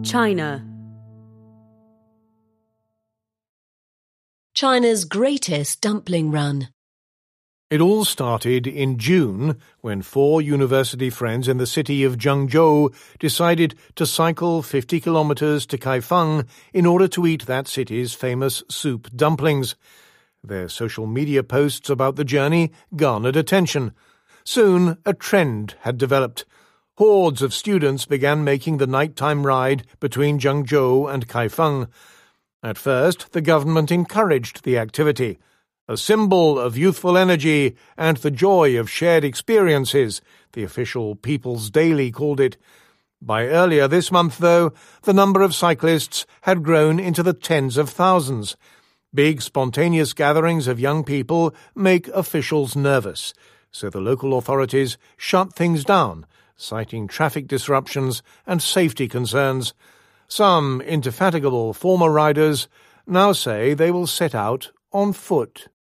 China. China's greatest dumpling run. It all started in June when 4 university friends in the city of Zhengzhou decided to cycle 50 kilometers to Kaifeng in order to eat that city's famous soup dumplings. Their social media posts about the journey garnered attention. Soon a trend had developed. Hordes of students began making the nighttime ride between Zhengzhou and Kaifeng. At first, the government encouraged the activity. A symbol of youthful energy and the joy of shared experiences, the official People's Daily called it. By earlier this month, though, the number of cyclists had grown into the tens of thousands. Big, spontaneous gatherings of young people make officials nervous, so the local authorities shut things down, citing traffic disruptions and safety concerns. Some indefatigable former riders now say they will set out on foot.